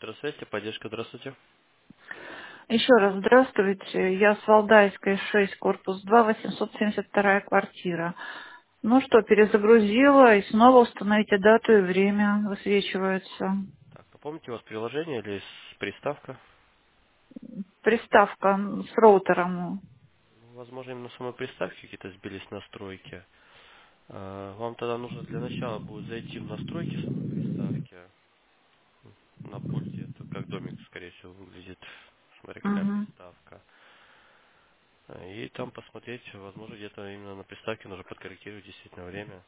Здравствуйте, поддержка, здравствуйте. Еще раз здравствуйте. Я с Валдайской, 6, корпус 2, 872 квартира. Ну что, перезагрузила и снова установите дату и время. Высвечивается. Так, напомните, у вас приложение или приставка? Приставка с роутером. Ну, возможно, именно на самой приставке какие-то сбились настройки. Вам тогда нужно для начала будет зайти в настройки самой приставки на пульте. Это как домик, скорее всего, выглядит. Смотря какая Мгм. приставка. И там посмотреть, возможно, где-то именно на приставке нужно подкорректировать действительно время.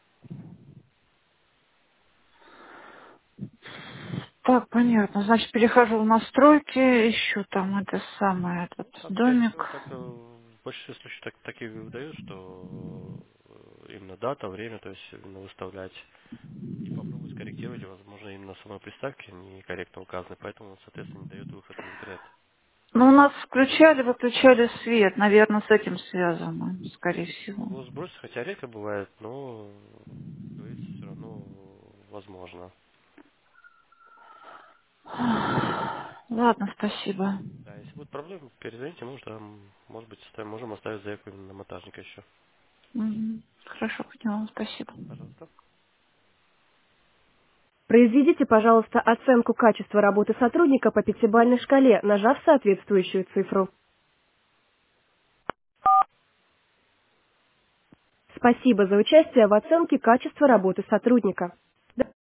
Так, понятно. Значит, перехожу в настройки, ищу там это самое, этот Ну, там чаще всего домик. так, в большинстве случаев так и выдают, что именно дата, время, то есть именно выставлять. И попробовать скорректировать, возможно, именно на самой приставке некорректно указаны, поэтому он, соответственно, не дает выход в интернет. Ну, у нас включали, выключали свет. Наверное, с этим связано, скорее всего. Могло сбросить, хотя редко бывает, но, как говорится, все равно возможно. Ладно, спасибо. Да, если будут проблемы, перезвоните, может быть, можем оставить заявку именно на монтажника еще. Мгм. Хорошо, поняла, спасибо. Пожалуйста. Произведите, пожалуйста, оценку качества работы сотрудника по пятибалльной шкале, нажав соответствующую цифру. Спасибо за участие в оценке качества работы сотрудника.